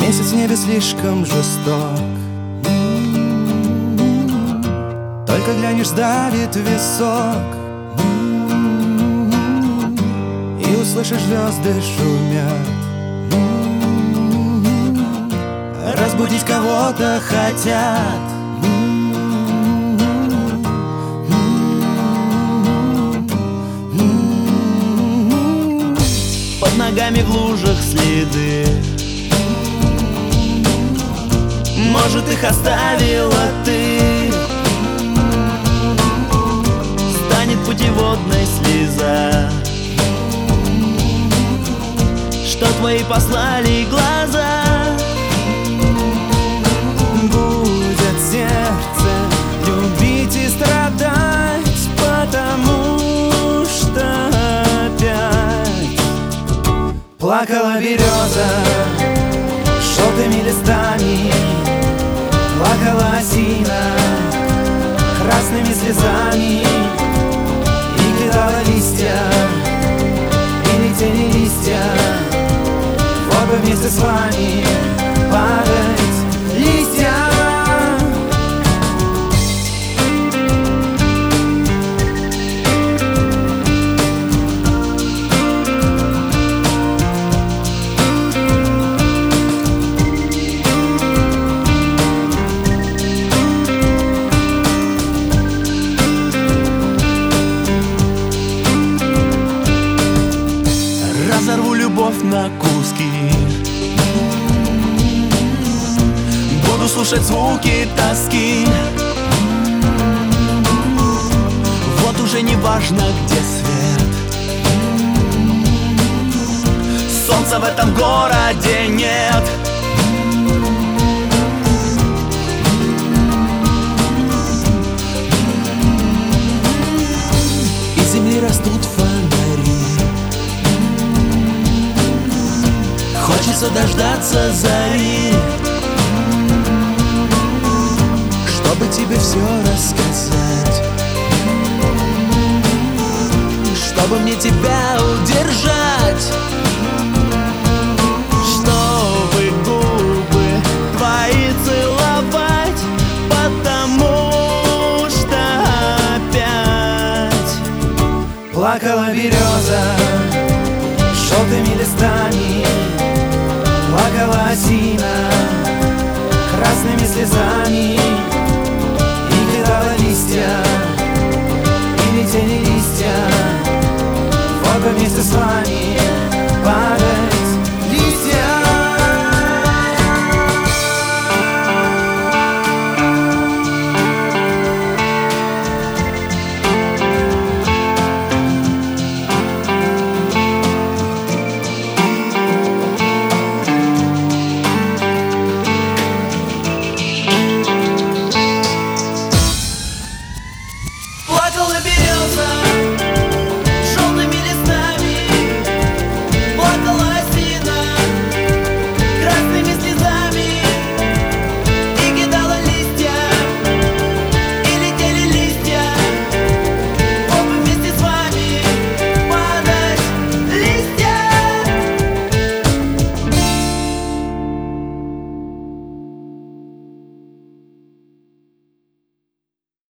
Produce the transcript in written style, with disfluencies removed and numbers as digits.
Месяц в небе слишком жесток. Только глянешь, сдавит висок, и услышишь, звезды шумят. Разбудить кого-то хотят. Под ногами в лужах следы, может, их оставила ты. Станет путеводной слеза, что твои послали глаза. Будет сердце любить и страдать, потому что опять плакала береза желтыми листами, плакала осина красными слезами, и кидала листья, и летели листья в оба вместе с вами падать листья. Разорву любовь на куски, буду слушать звуки тоски. Вот уже не важно, где свет, солнца в этом городе нет. Из земли растут фонари, хочется дождаться зари, чтобы тебе все рассказать, чтобы мне тебя удержать, чтобы губы твои целовать, потому что опять плакала береза желтыми листами, плакала осина красными слезами,